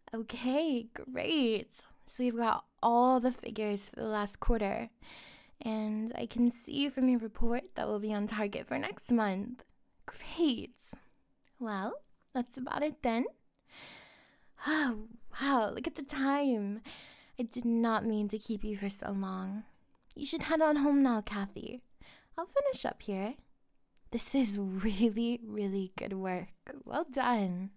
Okay, great. So we've got all the figures for the last quarter. And I can see from your report that we'll be on target for next month. Great. Well, that's about it then. Oh, wow, look at the time. I did not mean to keep you for so long. You should head on home now, Kathy. I'll finish up here. This is really, really good work. Well done.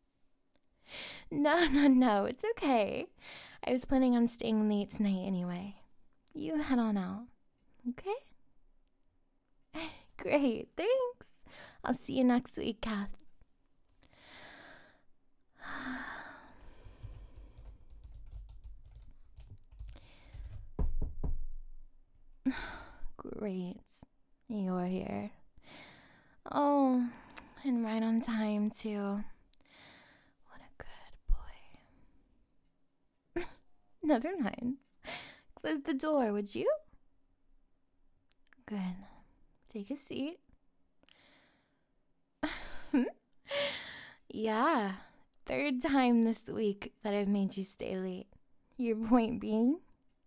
No, it's okay. I was planning on staying late tonight anyway. You head on out, okay? Great, thanks. I'll see you next week, Kath. Great, you're here. Oh, and right on time, too. What a good boy. Never mind. Close the door, would you? Good. Take a seat. Yeah, third time this week that I've made you stay late. Your point being?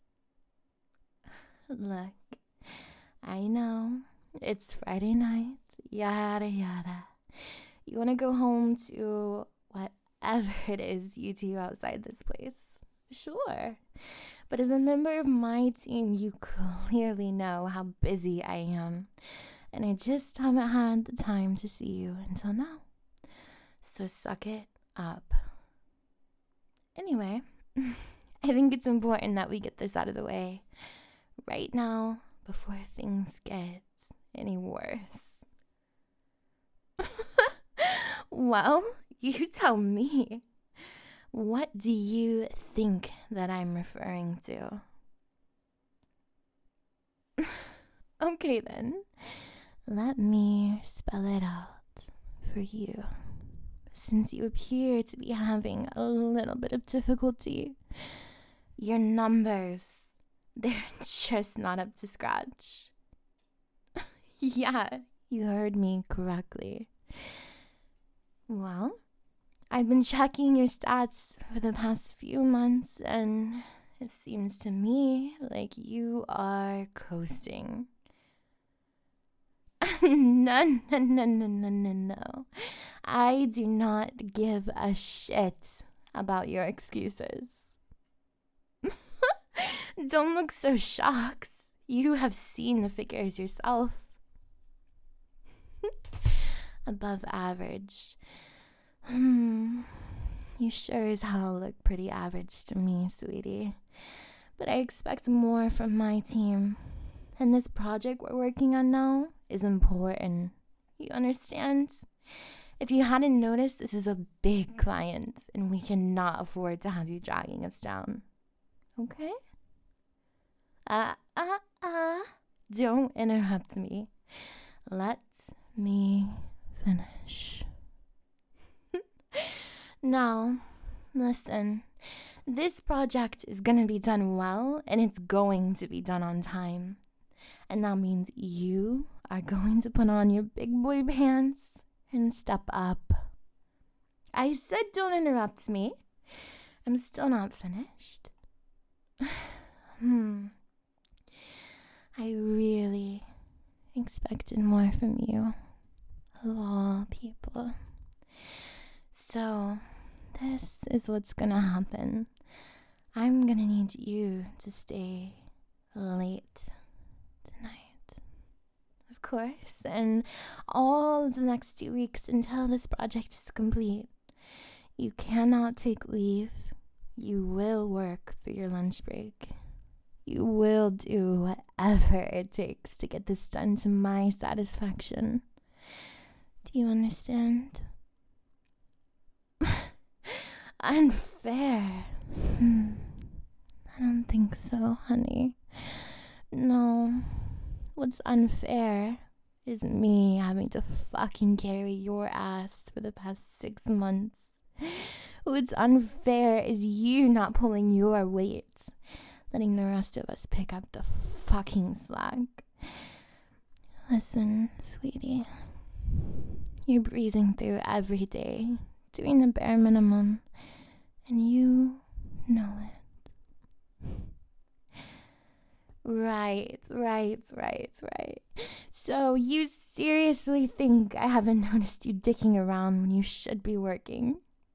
Look, I know, it's Friday night, yada yada. You want to go home to whatever it is you do outside this place? Sure. But as a member of my team, you clearly know how busy I am. And I just haven't had the time to see you until now. So suck it up. Anyway, I think it's important that we get this out of the way right now before things get any worse. Well, you tell me. What do you think that I'm referring to? Okay then, let me spell it out for you. Since you appear to be having a little bit of difficulty, your numbers, they're just not up to scratch. Yeah, you heard me correctly. Well, I've been checking your stats for the past few months, and it seems to me like you are coasting. No. I do not give a shit about your excuses. Don't look so shocked. You have seen the figures yourself. Above average. You sure as hell look pretty average to me, sweetie. But I expect more from my team. And this project we're working on now is important. You understand? If you hadn't noticed, this is a big client, and we cannot afford to have you dragging us down. Okay? Don't interrupt me. Let me finish. Now, listen. This project is gonna be done well, and it's going to be done on time. And that means you are going to put on your big boy pants and step up. I said don't interrupt me. I'm still not finished. I really expected more from you, of all people. So, this is what's gonna happen. I'm gonna need you to stay late tonight, of course, and all the next 2 weeks until this project is complete. You cannot take leave. You will work through your lunch break. You will do whatever it takes to get this done to my satisfaction. Do you understand? Unfair? I don't think so, honey. No. What's unfair is me having to fucking carry your ass for the past 6 months. What's unfair is you not pulling your weight, letting the rest of us pick up the fucking slack. Listen, sweetie. You're breezing through every day, doing the bare minimum, And you know it. Right. So you seriously think I haven't noticed you dicking around when you should be working?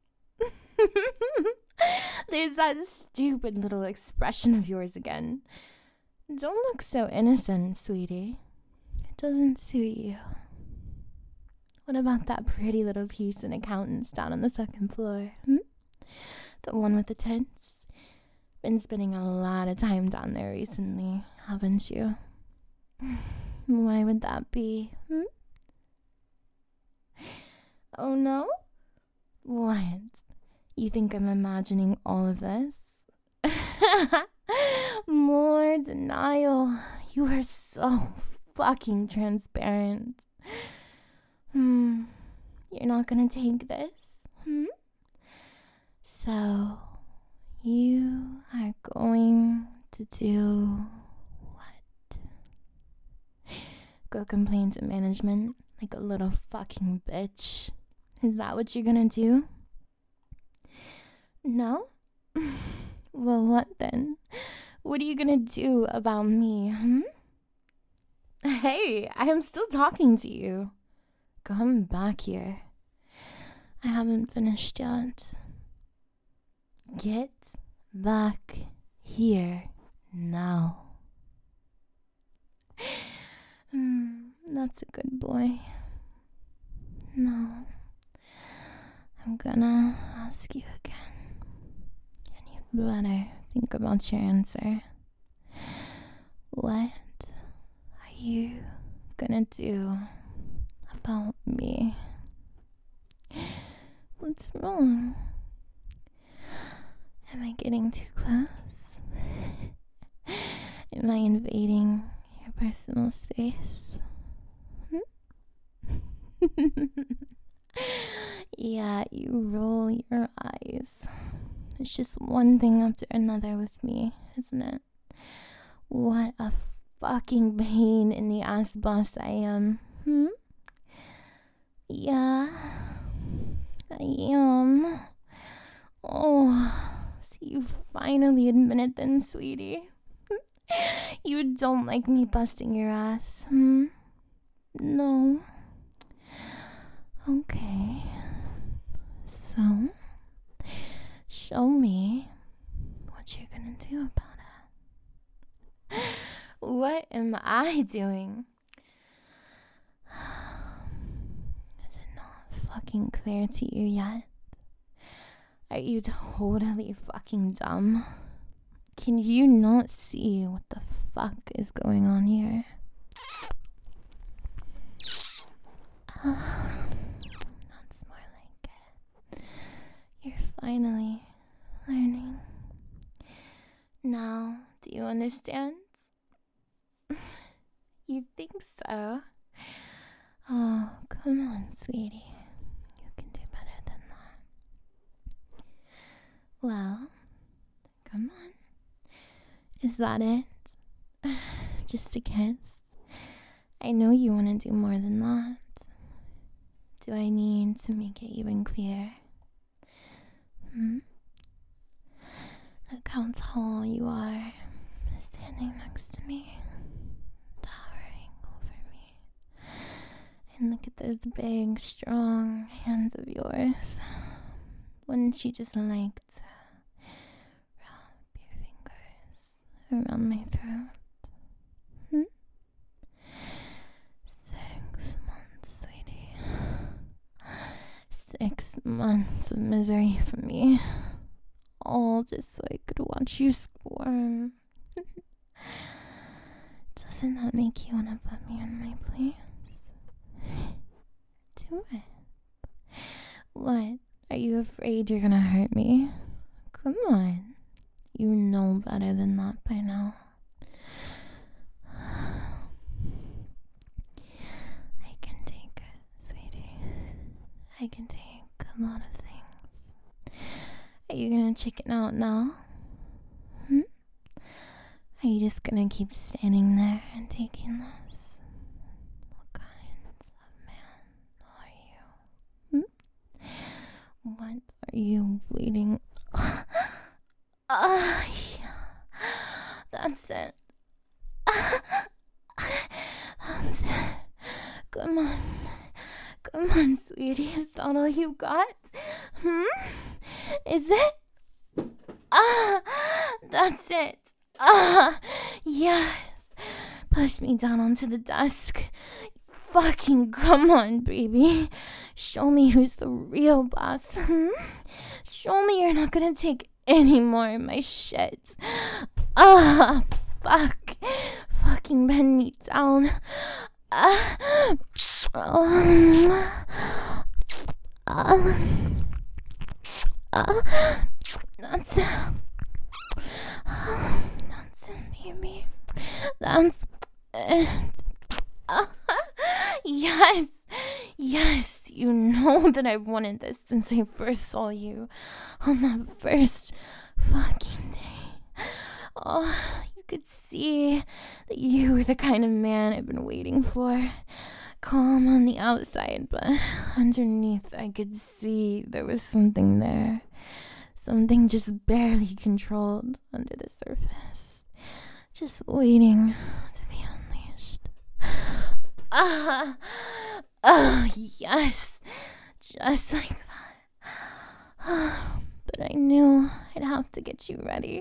There's that stupid little expression of yours again. Don't look so innocent, sweetie. It doesn't suit you. What about that pretty little piece in accountants down on the second floor? The one with the tents? Been spending a lot of time down there recently, haven't you? Why would that be? Oh no? What? You think I'm imagining all of this? More denial. You are so fucking transparent. You're not gonna take this? So, you are going to do what? Go complain to management like a little fucking bitch? Is that what you're gonna do? No? Well, what then? What are you gonna do about me, Hey, I am still talking to you. Come back here. I haven't finished yet. Get back here now. That's a good boy. No. I'm gonna ask you again. And you'd better think about your answer. What are you gonna do about me? What's wrong? Am I getting too close? Am I invading your personal space? Yeah, you roll your eyes. It's just one thing after another with me, isn't it? What a fucking pain in the ass boss I am. Yeah, I am. Oh, so you finally admit it then, sweetie. You don't like me busting your ass, No. Okay. So, show me what you're gonna do about it. What am I doing? Is it not fucking clear to you yet? Are you totally fucking dumb? Can you not see what the fuck is going on here? That's more like it. You're finally learning. Now, do you understand? You think so? Oh, come on, sweetie. You can do better than that. Well, come on. Is that it? Just a kiss? I know you want to do more than that. Do I need to make it even clearer? Look how tall you are, standing next to me, towering over me. And look at those big, strong hands of yours. Wouldn't you just like to wrap your fingers around my throat? 6 months, sweetie. 6 months of misery for me. All just so I could watch you squirm. Doesn't that make you want to put me on my place? Do it. What? Are you afraid you're gonna hurt me? Come on. You know better than that by now. I can take it, sweetie. I can take a lot of things. Are you gonna chicken out now? Are you just gonna keep standing there and taking this? What kind of man are you? What are you waiting Yeah. That's it. That's it. Come on. Come on, sweetie. Is that all you got? Is it? That's it. Yes. Push me down onto the desk. Fucking come on, baby. Show me who's the real boss. Show me you're not gonna take any more of my shit. Fuck. Fucking bend me down. That's it, baby. That's it. Yes. Yes, you know that I've wanted this since I first saw you on that first fucking day. Oh, you could see that you were the kind of man I've been waiting for. Calm on the outside, but underneath I could see there was something there. Something just barely controlled under the surface. Just waiting to be unleashed. Yes. Just like that. But I knew I'd have to get you ready.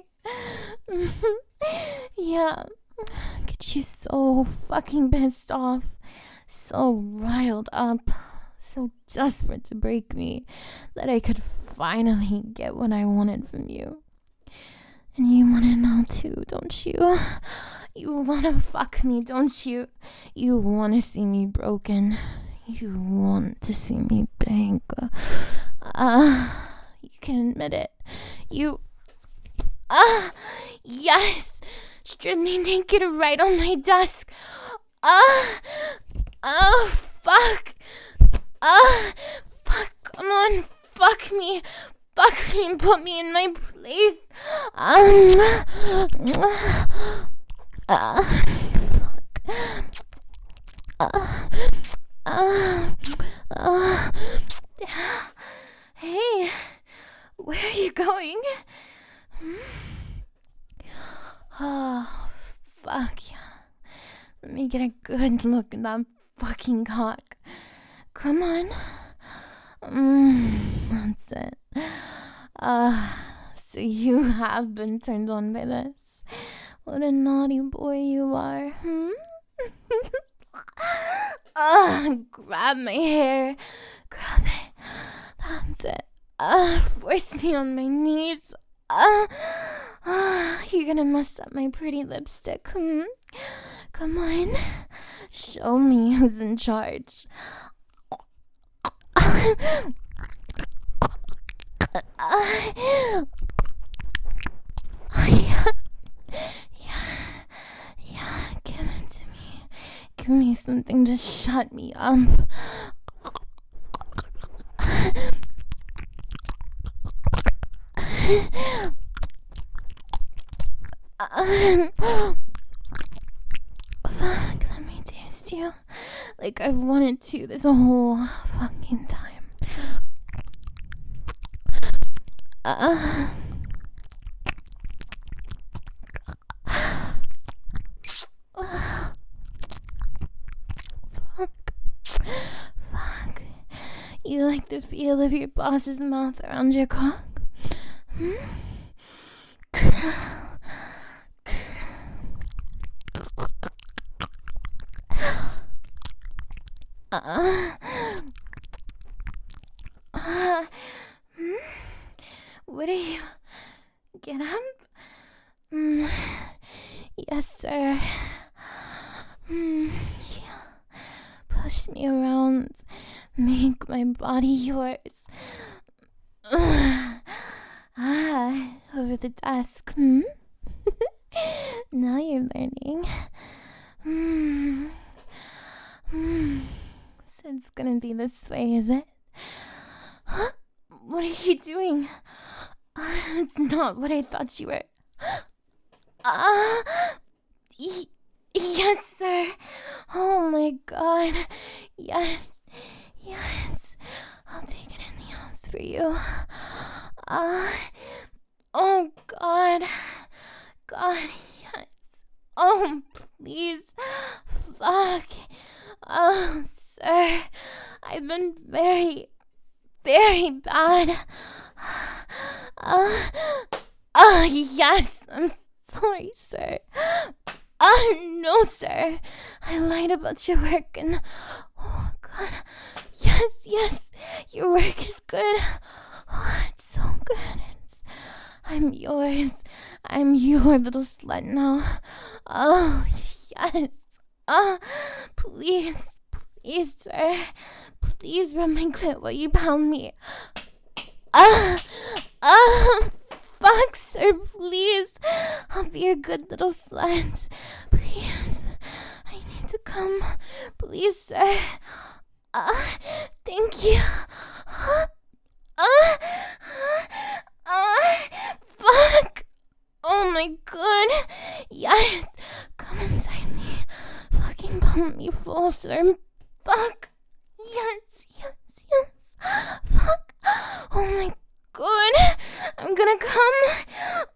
Yeah. Get you so fucking pissed off. So riled up. So desperate to break me that I could finally get what I wanted from you. And you want it now too, don't you? You wanna fuck me, don't you? You wanna see me broken. You want to see me beg. You can admit it. You... Yes! Strip me naked right on my desk. Oh, fuck. Fuck, come on. Fuck me. Fuck me and put me in my place. Hey, where are you going? Oh, fuck yeah. Let me get a good look at that fucking cock. Come on. That's it. So you have been turned on by this. What a naughty boy you are, grab my hair. Grab it. That's it. Force me on my knees. You're gonna mess up my pretty lipstick, Come on. Show me who's in charge. Yeah, give it to me. Give me something to shut me up. Fuck, let me taste you. Like I've wanted to this whole fucking time. Fuck. You like the feel of your boss's mouth around your cock? What are you? Get up? Yes, sir. Yeah. Push me around. Make my body yours. Over the desk. Now you're learning. So it's gonna be this way, is it? Huh? What are you doing? It's not what I thought you were. Yes, sir. Oh my god. Yes. I'll take it in the house for you. my bad. Yes, I'm sorry, sir. No, sir. I lied about your work and... Oh, God. Yes, your work is good. Oh, it's so good. I'm yours. I'm your little slut now. Oh, yes. Please, sir. Please rub my clit while you pound me. Fuck, sir, please. I'll be a good little slut. Please. I need to come. Please, sir. Thank you. Fuck. Oh my God. Yes. Come inside me. Fucking pump me full, sir. Fuck. Yes. Fuck. Oh my God. I'm gonna come.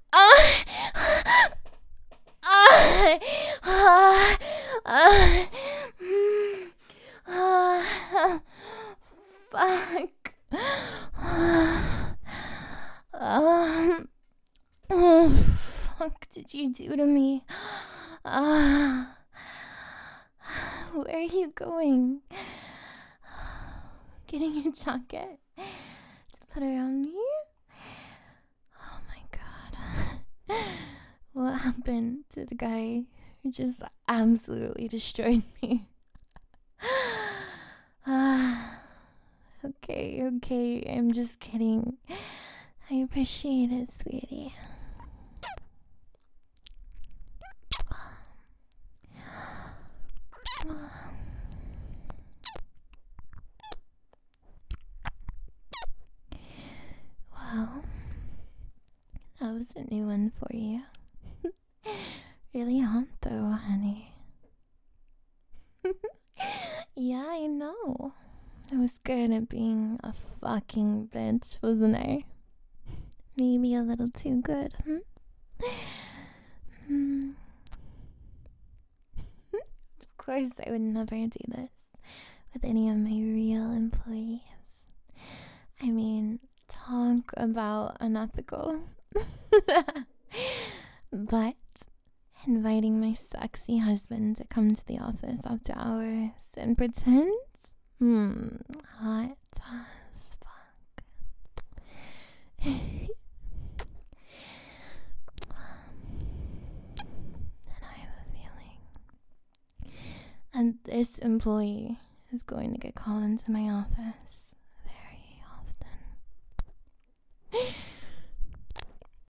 Fuck. Oh, fuck did you do to me? Where are you going? Getting your jacket to put around me? Oh my God. What happened to the guy who just absolutely destroyed me? Okay, I'm just kidding. I appreciate it, sweetie. Well, that was a new one for you. Really hot though, honey. Yeah, I know. I was good at being a fucking bitch, wasn't I? Maybe a little too good, Of course, I would never do this with any of my real employees. I mean, talk about unethical. But inviting my sexy husband to come to the office after hours and pretend? Hot as fuck. And I have a feeling that this employee is going to get called into my office